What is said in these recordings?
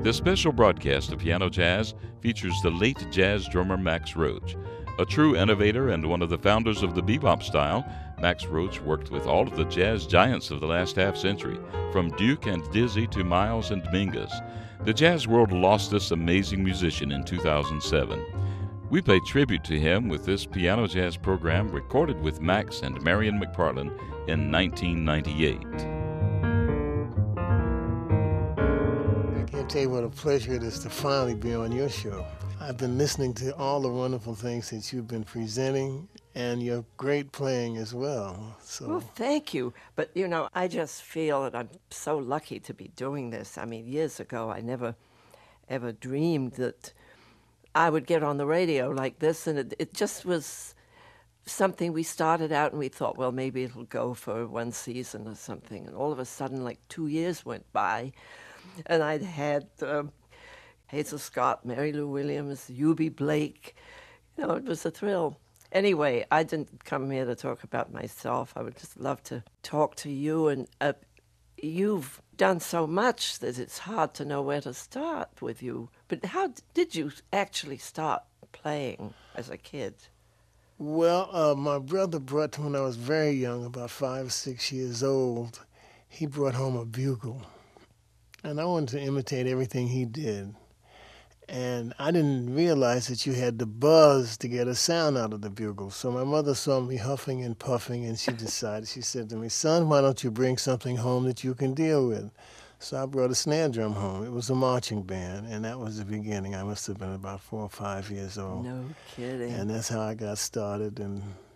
This special broadcast of Piano Jazz features the late jazz drummer Max Roach. A true innovator and one of the founders of the bebop style, Max Roach worked with all of the jazz giants of the last half-century, from Duke and Dizzy to Miles and Mingus. The jazz world lost this amazing musician in 2007. We pay tribute to him with this Piano Jazz program recorded with Max and Marion McParland in 1998. I can't tell you what a pleasure it is to finally be on your show. I've been listening to all the wonderful things that you've been presenting and your great playing as well. Well, thank you. But, you know, I just feel that I'm so lucky to be doing this. I mean, years ago, I never ever dreamed that I would get on the radio like this, and it just was something we started out and we thought, well, maybe it'll go for one season or something. And all of a sudden, like 2 years went by, and I'd had Hazel Scott, Mary Lou Williams, Eubie Blake. You know, it was a thrill. Anyway, I didn't come here to talk about myself. I would just love to talk to you. And you've done so much that it's hard to know where to start with you. But how did you actually start playing as a kid? Well, my brother brought, when I was very young, about 5 or 6 years old, he brought home a bugle. And I wanted to imitate everything he did. And I didn't realize that you had to buzz to get a sound out of the bugle. So my mother saw me huffing and puffing, and she said to me, son, why don't you bring something home that you can deal with? So I brought a snare drum home. It was a marching band, and that was the beginning. I must have been about 4 or 5 years old. No kidding. And that's how I got started, and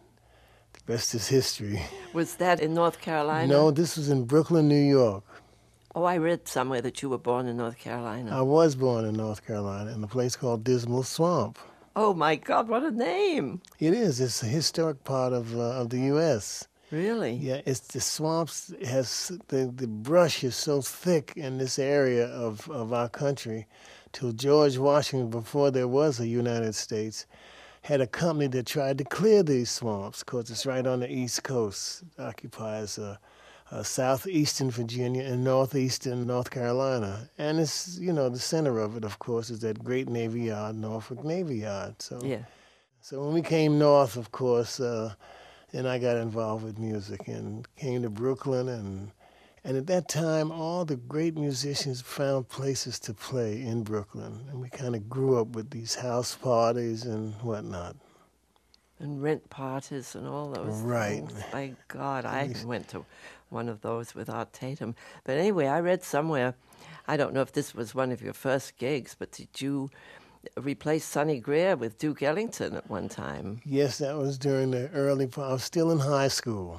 the rest is history. Was that in North Carolina? No, this was in Brooklyn, New York. Oh, I read somewhere that you were born in North Carolina. I was born in North Carolina in a place called Dismal Swamp. Oh, my God, what a name. It is. It's a historic part of the U.S. Really? Yeah, it's the swamps. The brush is so thick in this area of our country till George Washington, before there was a United States, had a company that tried to clear these swamps because it's right on the East Coast. It occupies southeastern Virginia and northeastern North Carolina. And it's, you know, the center of it, of course, is that great Navy Yard, Norfolk Navy Yard. So when we came north, of course, then I got involved with music and came to Brooklyn. And at that time, all the great musicians found places to play in Brooklyn. And we kind of grew up with these house parties and whatnot. And rent parties and all those right. things. My God, I went to one of those with Art Tatum. But anyway, I read somewhere, I don't know if this was one of your first gigs, but did you replace Sonny Greer with Duke Ellington at one time? Yes, that was during the early part. I was still in high school.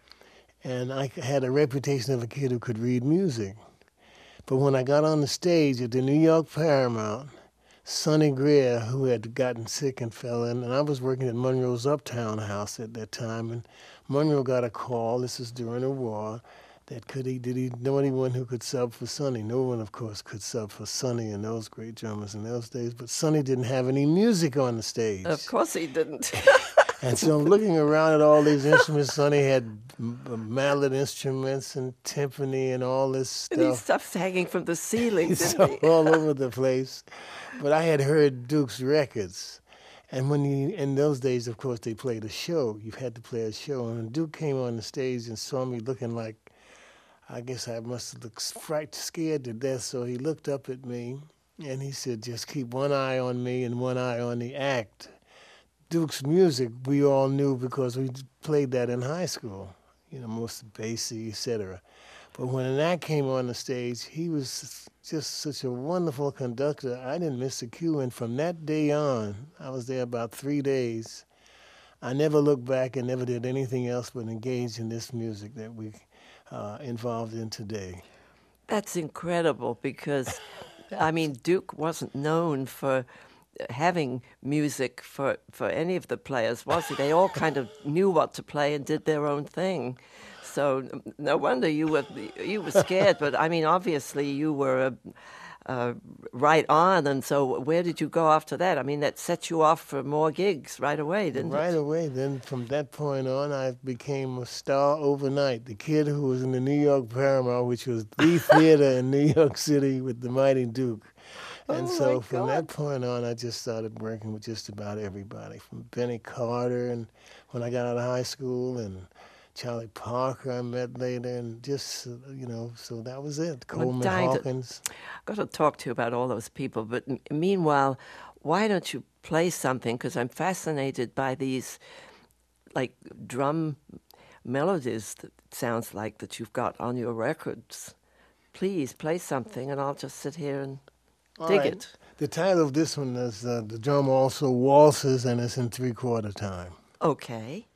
And I had a reputation of a kid who could read music. But when I got on the stage at the New York Paramount, Sonny Greer, who had gotten sick and fell in, and I was working at Monroe's Uptown House at that time, and Monroe got a call, this is during the war, that did he know anyone who could sub for Sonny? No one, of course, could sub for Sonny and those great drummers in those days, but Sonny didn't have any music on the stage. Of course he didn't. And so I'm looking around at all these instruments. Sonny had mallet instruments and timpani and all this stuff. And stuff's hanging from the ceiling, didn't he? All over the place. But I had heard Duke's records. And in those days, of course, they played a show. You had to play a show. And when Duke came on the stage and saw me looking like, I guess I must have looked scared to death. So he looked up at me and he said, just keep one eye on me and one eye on the act. Duke's music, we all knew because we played that in high school, you know, most Basie, etc. But when an act came on the stage, he was just such a wonderful conductor. I didn't miss a cue, and from that day on, I was there about 3 days. I never looked back and never did anything else but engage in this music that we involved in today. That's incredible because, I mean, Duke wasn't known for having music for any of the players, was he? They all kind of knew what to play and did their own thing. So no wonder you were scared. But I mean, obviously you were right on. And so where did you go after that? I mean, that set you off for more gigs right away, didn't it? Right away. Then from that point on, I became a star overnight. The kid who was in the New York Paramount, which was the theater in New York City with the Mighty Duke. And so from that point on, I just started working with just about everybody, from Benny Carter, and when I got out of high school, and Charlie Parker I met later, and just, so that was it. Coleman Hawkins. I've got to talk to you about all those people, but meanwhile, why don't you play something? Because I'm fascinated by these, like, drum melodies that sounds like that you've got on your records. Please play something, and I'll just sit here and dig it. The title of this one is The Drum Also Waltzes, and it's in 3/4 time. Okay.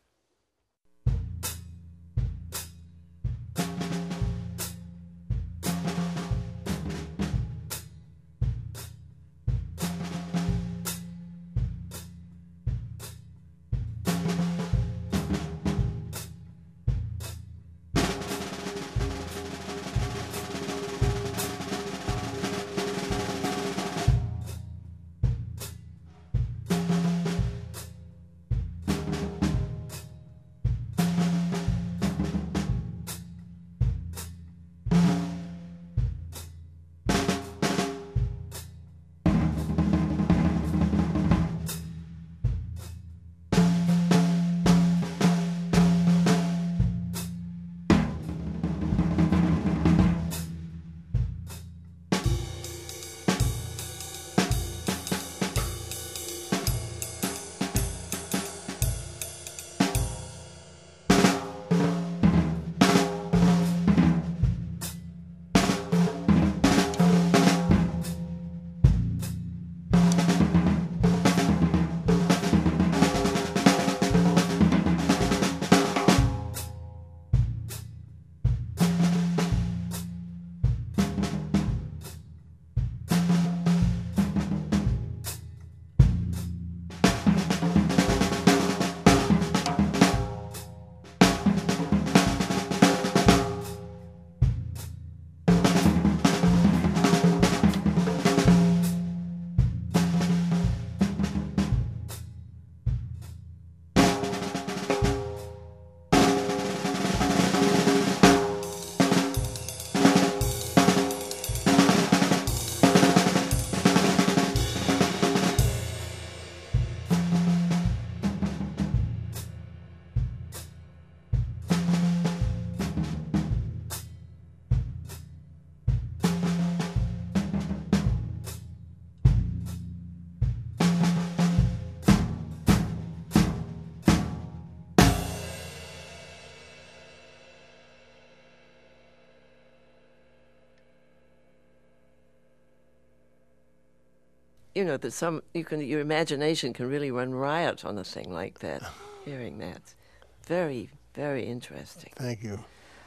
There's your imagination can really run riot on a thing like that. Hearing that, very, very interesting. Thank you.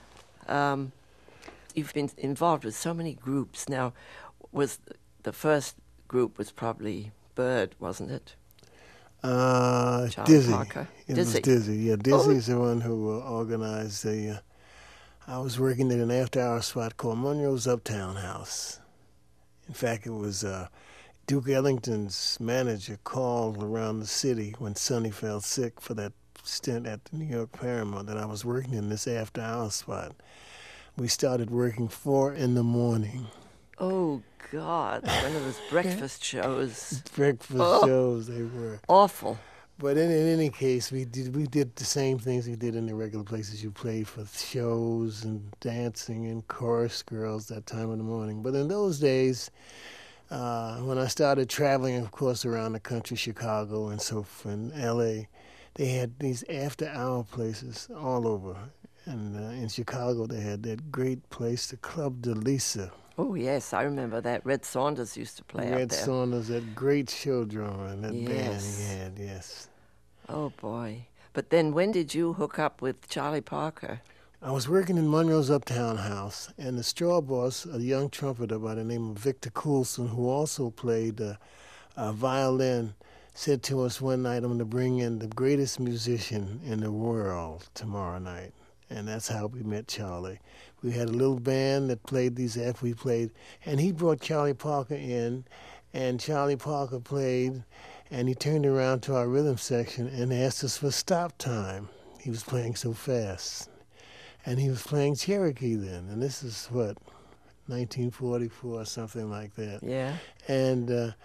You've been involved with so many groups. Now, the first group was probably Bird, wasn't it? Dizzy. Parker. It was Dizzy. Yeah, Dizzy's the one who organized I was working at an after-hour spot called Monroe's Uptown House. In fact, it was Duke Ellington's manager called around the city when Sonny fell sick for that stint at the New York Paramount that I was working in this after-hour spot. We started working 4 a.m. Oh, God. One of those breakfast shows. Breakfast shows, they were. Awful. But in any case, we did the same things we did in the regular places you played for shows and dancing and chorus girls that time of the morning. But in those days, when I started traveling, of course, around the country, Chicago and so forth, and L.A., they had these after-hour places all over. And in Chicago, they had that great place, the Club de Lisa. Oh, yes, I remember that. Red Saunders used to play out there. Red Saunders, that great show drummer, and that band he had, yes. Oh, boy. But then when did you hook up with Charlie Parker? I was working in Monroe's Uptown House, and the straw boss, a young trumpeter by the name of Victor Coulson, who also played violin, said to us one night, I'm going to bring in the greatest musician in the world tomorrow night. And that's how we met Charlie. We had a little band that played these after we played, and he brought Charlie Parker in, and Charlie Parker played, and he turned around to our rhythm section and asked us for stop time. He was playing so fast. And he was playing Cherokee then, and this is what, 1944, something like that. Yeah. And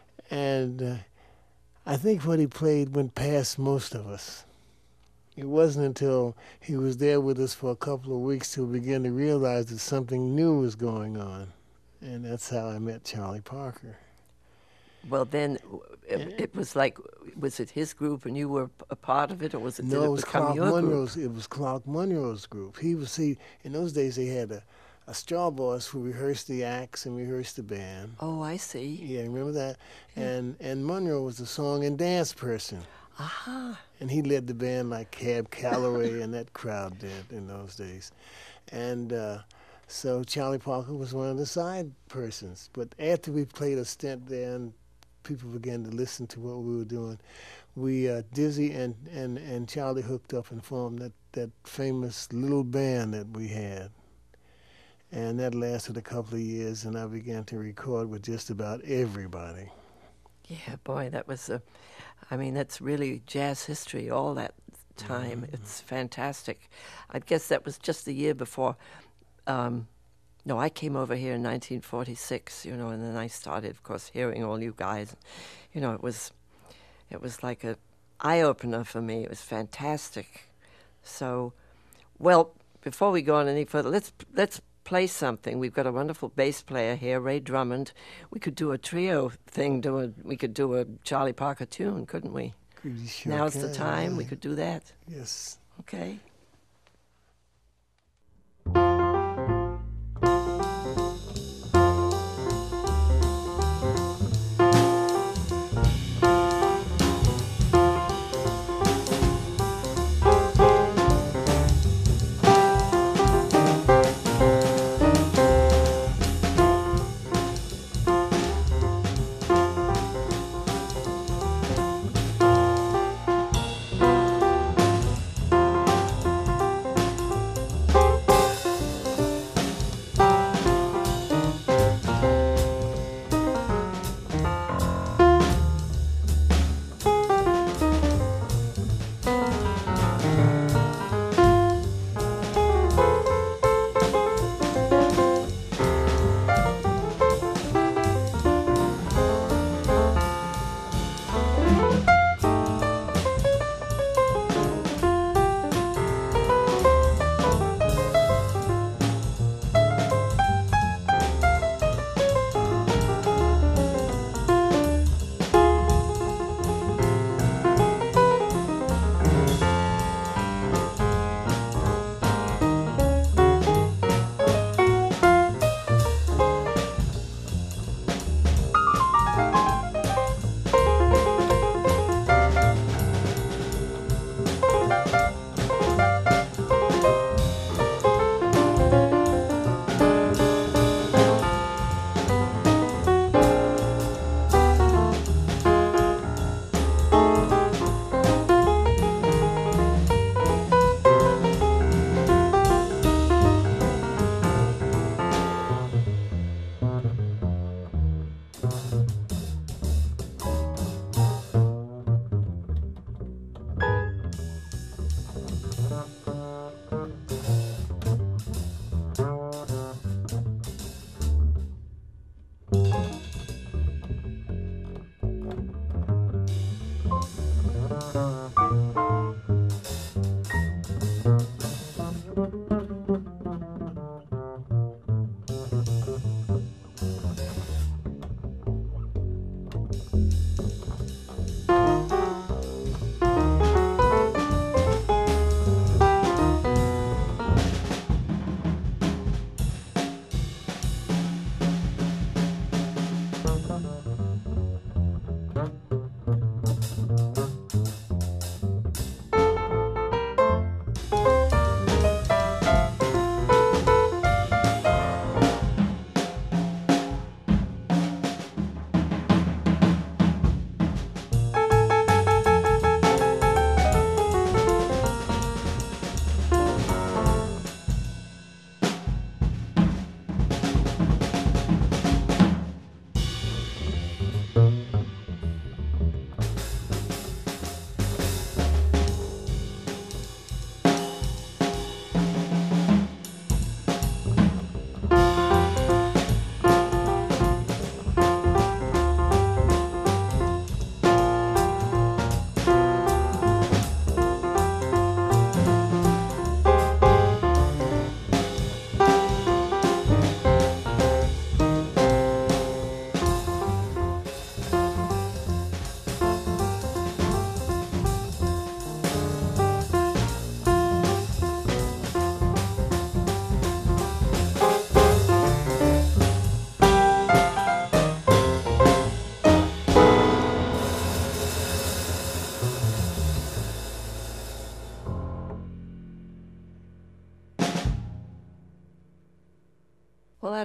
I think what he played went past most of us. It wasn't until he was there with us for a couple of weeks till we began to realize that something new was going on. And that's how I met Charlie Parker. Well, then it was like, was it his group and you were a part of it, or was it? No, did it was become Clark your Monroe's. group? It was Clark Monroe's group. In those days they had a straw boss who rehearsed the acts and rehearsed the band. Oh, I see. Yeah, remember that? And Monroe was a song and dance person. Aha. And he led the band like Cab Calloway and that crowd did in those days. And so Charlie Parker was one of the side persons. But after we played a stint there and people began to listen to what we were doing, we, Dizzy and Charlie hooked up and formed that famous little band that we had. And that lasted a couple of years, and I began to record with just about everybody. Yeah, boy, that was that's really jazz history, all that time. Mm-hmm. It's fantastic. I guess that was just the year before. No, I came over here in 1946, and then I started, of course, hearing all you guys. It was like a eye-opener for me. It was fantastic. So, well, before we go on any further, let's play something. We've got a wonderful bass player here, Ray Drummond. We could do a trio thing. We could do a Charlie Parker tune, couldn't we? Sure Now's can, the time. yeah. We could do that. Yes. Okay.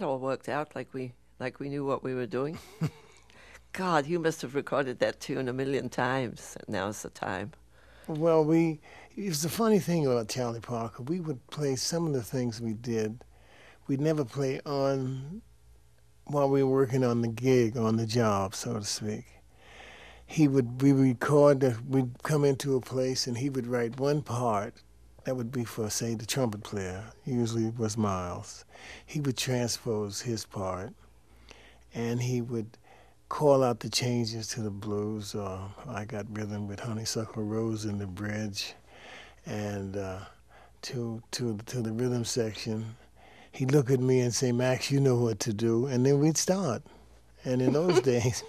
that all worked out like we knew what we were doing. God, you must have recorded that tune a million times. Now's the time. Well, it was the funny thing about Charlie Parker. We would play some of the things we did. We'd never play on while we were working on the gig, on the job, so to speak. We'd come into a place and he would write one part that would be for, say, the trumpet player. Usually it was Miles. He would transpose his part and he would call out the changes to the blues, or I Got Rhythm with Honeysuckle Rose in the bridge, and to the rhythm section. He'd look at me and say, "Max, you know what to do," and then we'd start. And in those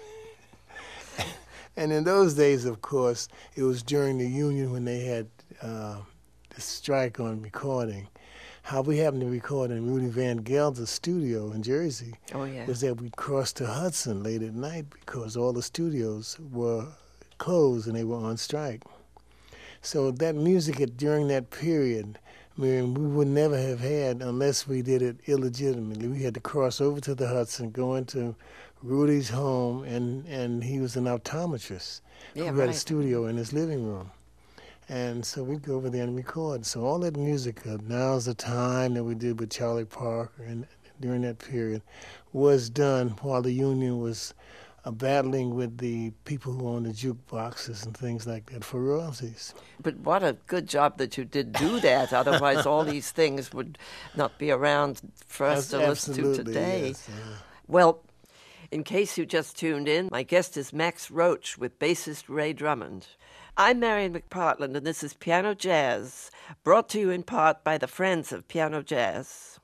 days, of course, it was during the union when they had the strike on recording. How we happened to record in Rudy Van Gelder's studio in Jersey was that we'd cross to Hudson late at night because all the studios were closed and they were on strike. So that music during that period, Miriam, we would never have had unless we did it illegitimately. We had to cross over to the Hudson, go into Rudy's home, and he was an optometrist who had a studio in his living room. And so we'd go over there and record. So all that music, Now's the Time, that we did with Charlie Parker and during that period, was done while the union was battling with the people who owned the jukeboxes and things like that for royalties. But what a good job that you did do that. Otherwise, all these things would not be around for us to listen to today. Yes, Well, in case you just tuned in, my guest is Max Roach with bassist Ray Drummond. I'm Marian McPartland, and this is Piano Jazz, brought to you in part by the Friends of Piano Jazz.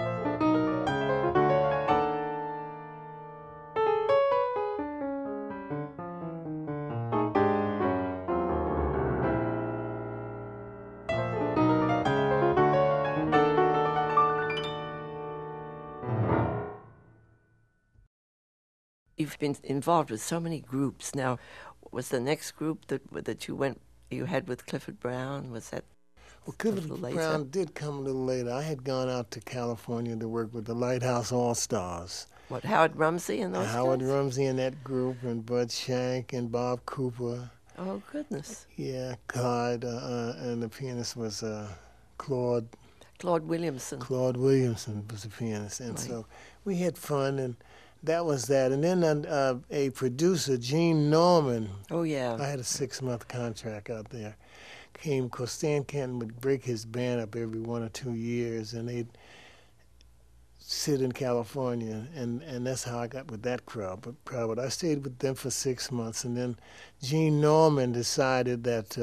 You've been involved with so many groups. Now, was the next group that you had with Clifford Brown, was that Well, Clifford Brown did come a little later. I had gone out to California to work with the Lighthouse All-Stars. What, Howard Rumsey and those guys? Howard Rumsey and that group, and Bud Shank and Bob Cooper. Oh, goodness. Yeah, Clyde, and the pianist was Claude Williamson. Claude Williamson was the pianist. And so we had fun, and that was that. And then a producer, Gene Norman. Oh, yeah. I had a 6-month contract out there. Came, because Stan Kenton would break his band up every 1 or 2 years, and they'd sit in California, and that's how I got with that crowd. But I stayed with them for 6 months, and then Gene Norman decided that,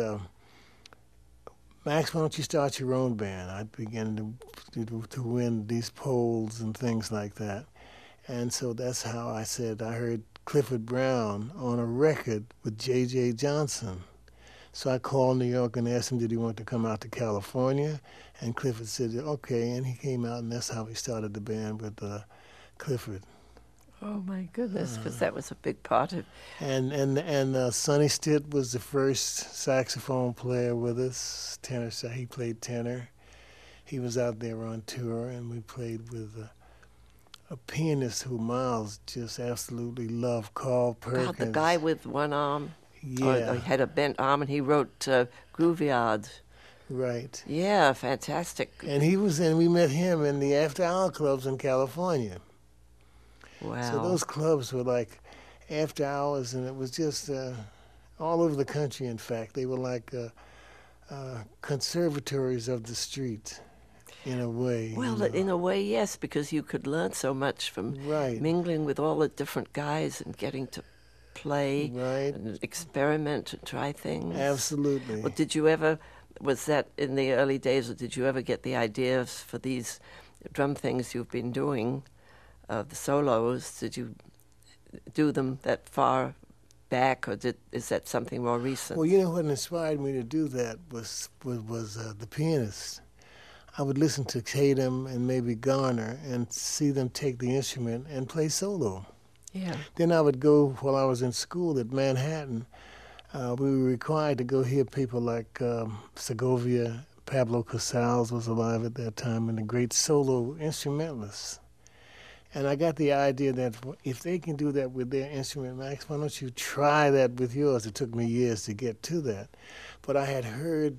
Max, why don't you start your own band? I began to win these polls and things like that. And so that's how I said I heard Clifford Brown on a record with J.J. Johnson. So I called New York and asked him, did he want to come out to California? And Clifford said, okay, and he came out, and that's how we started the band with Clifford. Oh, my goodness, because that was a big part of... And Sonny Stitt was the first saxophone player with us, tenor. So he played tenor. He was out there on tour, and we played with a pianist who Miles just absolutely loved, Carl Perkins. God, the guy with one arm. Yeah. Or he had a bent arm, and he wrote Grooveyard. Right. Yeah, fantastic. And we met him in the after-hour clubs in California. Wow. So those clubs were like after hours, and it was just all over the country, in fact. They were like conservatories of the street, in a way. Well, in a way, yes, because you could learn so much from mingling with all the different guys and getting to play and experiment and try things. Absolutely. Well, was that in the early days, or did you ever get the ideas for these drum things you've been doing, the solos? Did you do them that far back, or is that something more recent? Well, you know what inspired me to do that was the pianist. I would listen to Tatum and maybe Garner and see them take the instrument and play solo. Yeah. Then I would go, while I was in school at Manhattan, we were required to go hear people like Segovia. Pablo Casals was alive at that time, and the great solo instrumentalists. And I got the idea that if they can do that with their instrument, Max, why don't you try that with yours? It took me years to get to that. But I had heard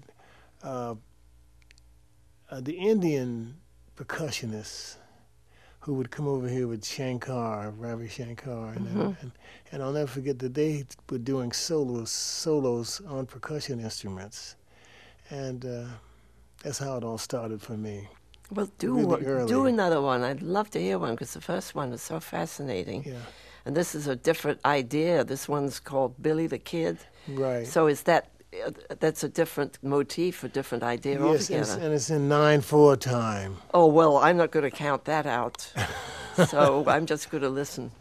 the Indian percussionists who would come over here with Shankar, Ravi Shankar, and I'll never forget that they were doing solos on percussion instruments. And that's how it all started for me. Well, Really do another one. I'd love to hear one because the first one is so fascinating. Yeah. And this is a different idea. This one's called Billy the Kid. Right. So is that's a different motif, a different idea Yes, altogether? and it's in 9/4 time. Oh, well, I'm not going to count that out. So I'm just going to listen.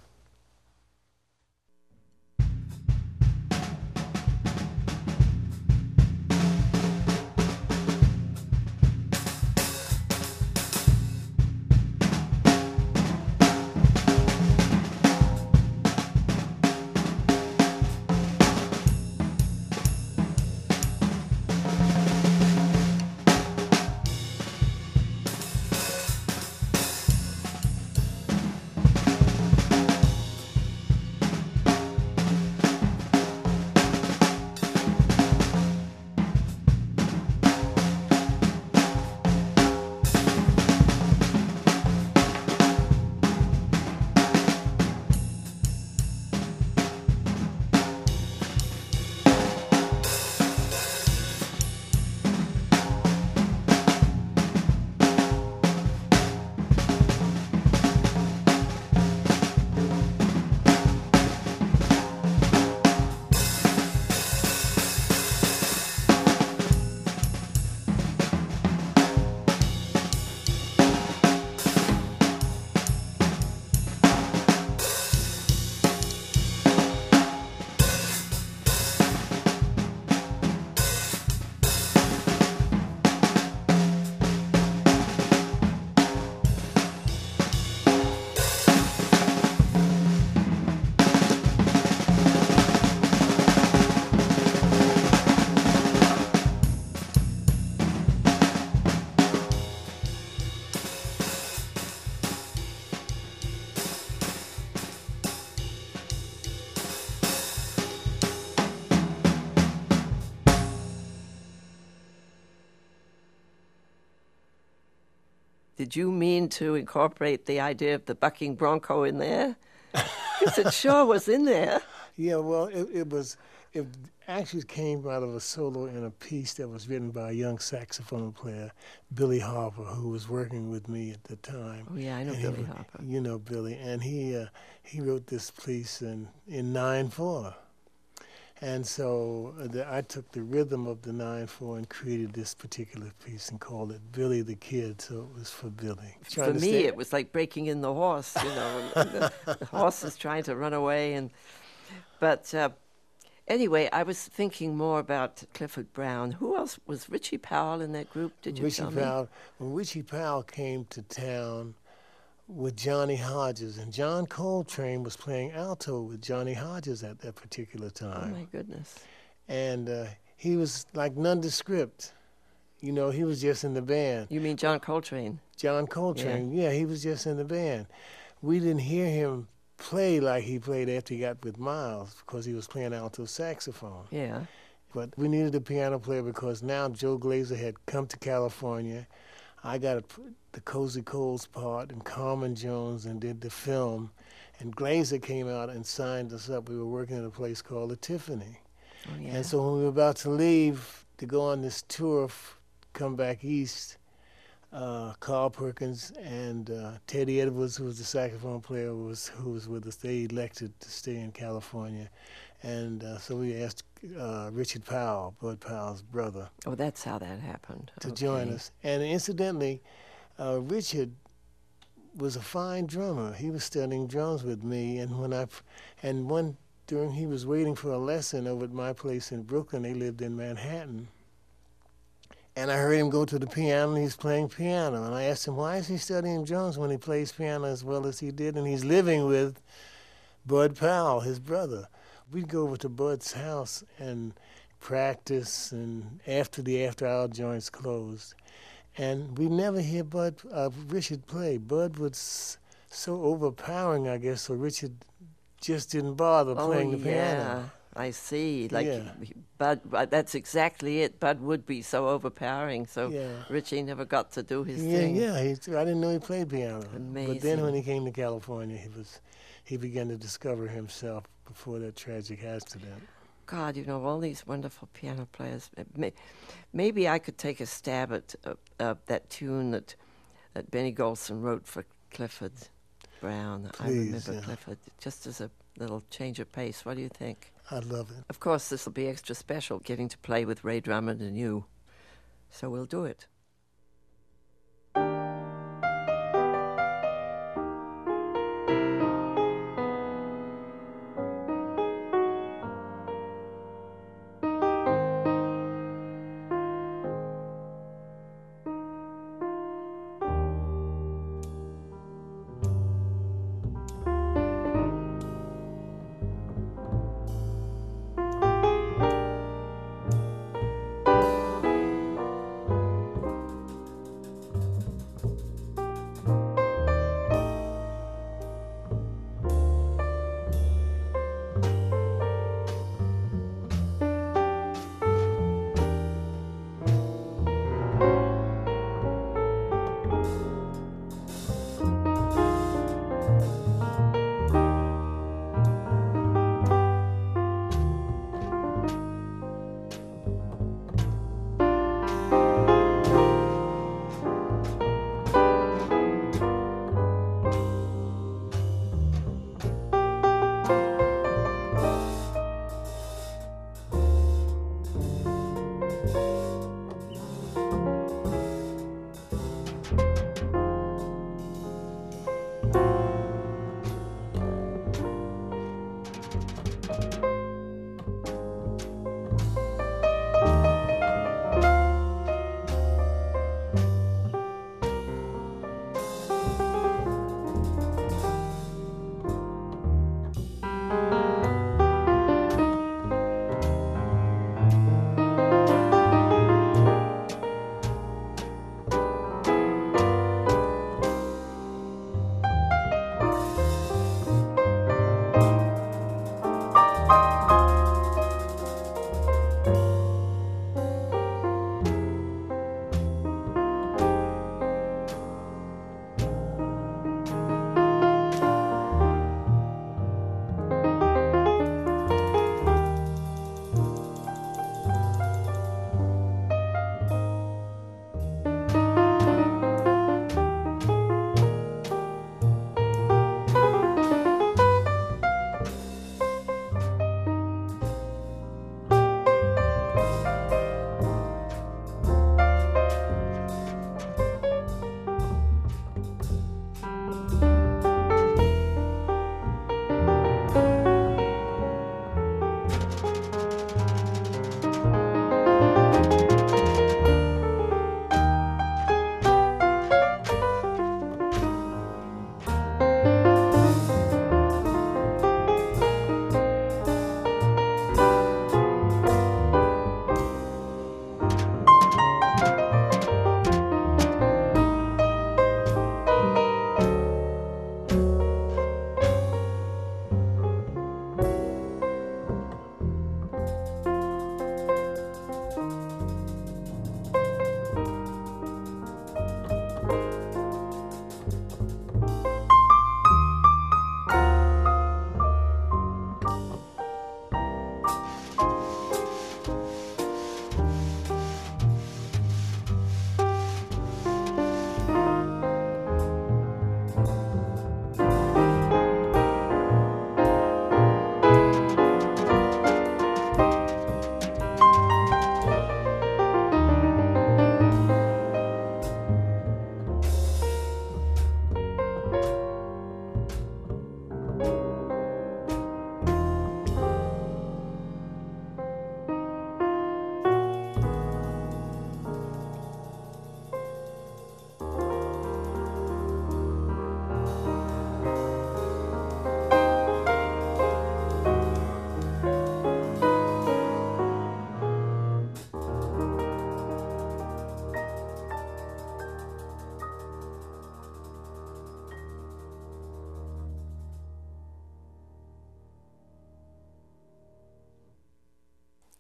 Did you mean to incorporate the idea of the bucking bronco in there? Because it sure was in there. Yeah, well, it actually came out of a solo in a piece that was written by a young saxophone player, Billy Harper, who was working with me at the time. Oh, yeah, I know Billy Harper. You know Billy, and he wrote this piece in 9/4. And so I took the rhythm of the 9/4 and created this particular piece and called it Billy the Kid, so it was for Billy. For me, it was like breaking in the horse, you know. the horse is trying to run away. But anyway, I was thinking more about Clifford Brown. Who else? Was Richie Powell in that group, did you tell me? When Richie Powell came to town with Johnny Hodges, and John Coltrane was playing alto with Johnny Hodges at that particular time. Oh, my goodness. And he was like nondescript. You know, he was just in the band. You mean John Coltrane? John Coltrane, yeah, he was just in the band. We didn't hear him play like he played after he got with Miles because he was playing alto saxophone. Yeah. But we needed a piano player because now Joe Glazer had come to California. I got the Cozy Coles part, and Carmen Jones, and did the film. And Glazer came out and signed us up. We were working at a place called the Tiffany. Oh, yeah. And so when we were about to leave to go on this tour, come back east, Carl Perkins and Teddy Edwards, who was the saxophone player, who was with us. They elected to stay in California. And so we asked Richard Powell, Bud Powell's brother. Oh, that's how that happened. To join us. And incidentally, Richard was a fine drummer. He was studying drums with me, and during he was waiting for a lesson over at my place in Brooklyn. They lived in Manhattan. And I heard him go to the piano, and he's playing piano. And I asked him, why is he studying drums when he plays piano as well as he did? And he's living with Bud Powell, his brother. We'd go over to Bud's house and practice, and after the after-hour joints closed. And we never hear Richard play. Bud would so overpowering, I guess. So Richard just didn't bother playing the piano. I see. Like Yeah. Bud, that's exactly it. Bud would be so overpowering. So Yeah. Richie never got to do his Yeah, thing. yeah. I didn't know he played piano. But then Amazing. when he came to California, he began to discover himself before that tragic accident. God, all these wonderful piano players. Maybe I could take a stab at that tune that Benny Golson wrote for Clifford Brown. I Please, remember yeah. Clifford, just as a little change of pace. What do you think? I love it. Of course, this will be extra special, getting to play with Ray Drummond and you. So we'll do it.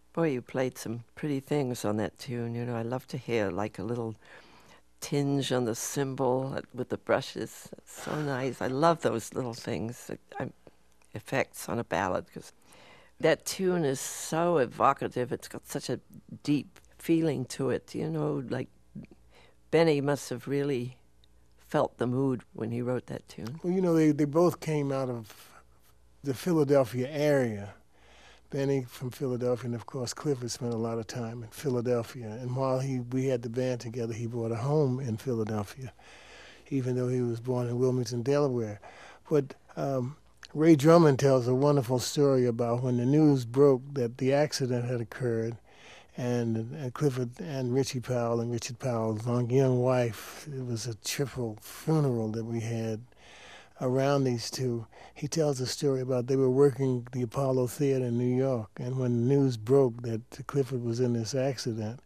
Boy, you played some pretty things on that tune. You know, I love to hear like a little tinge on the cymbal with the brushes. It's so nice. I love those little things, effects on a ballad, because that tune is so evocative. It's got such a deep feeling to it. You know, like Benny must have really felt the mood when he wrote that tune. Well, you know, they both came out of the Philadelphia area. Benny from Philadelphia, and of course Clifford spent a lot of time in Philadelphia. And while we had the band together, he bought a home in Philadelphia, even though he was born in Wilmington, Delaware. But Ray Drummond tells a wonderful story about when the news broke that the accident had occurred, and Clifford and Richie Powell and Richard Powell's young wife, it was a triple funeral that we had around these two. He tells a story about they were working the Apollo Theater in New York, and when the news broke that Clifford was in this accident,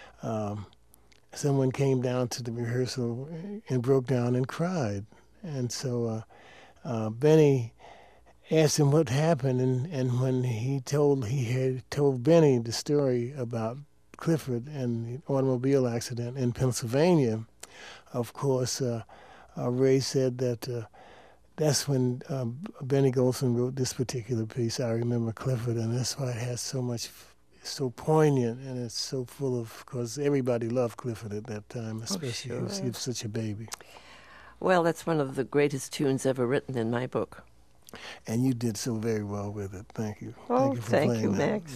someone came down to the rehearsal and broke down and cried. And so Benny asked him what happened, and when he had told Benny the story about Clifford and the automobile accident in Pennsylvania, of course, Ray said that that's when Benny Golson wrote this particular piece, I Remember Clifford, and that's why it has so poignant, and it's so full of, because everybody loved Clifford at that time, especially he was such a baby. Well, that's one of the greatest tunes ever written in my book. And you did so very well with it. Thank you. Oh, thank you, Max.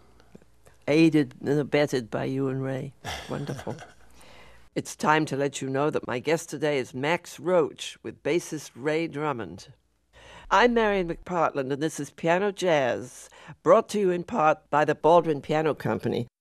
Aided and abetted by you and Ray. Wonderful. It's time to let you know that my guest today is Max Roach with bassist Ray Drummond. I'm Marian McPartland, and this is Piano Jazz, brought to you in part by the Baldwin Piano Company.